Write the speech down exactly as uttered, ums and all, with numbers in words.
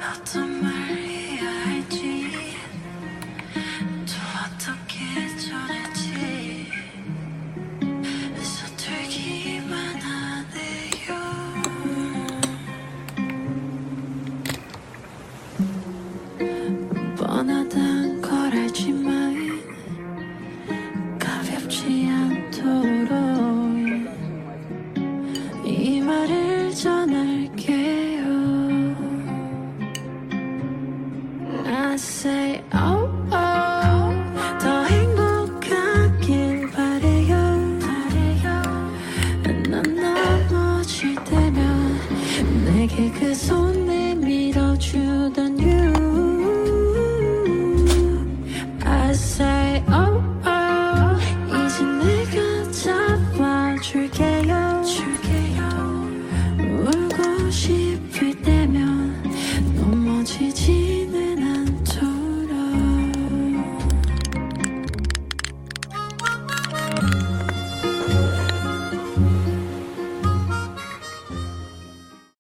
어떤 말 해야 할지 또 어떻게 전할지 서툴기만 하네요. 뻔하단 걸 알지만 가볍지 않도록 이 말을 전할게요. I say oh oh 더 행복하길 바래요. 난 넘어질 때면 내게 그 손 내밀어주던 you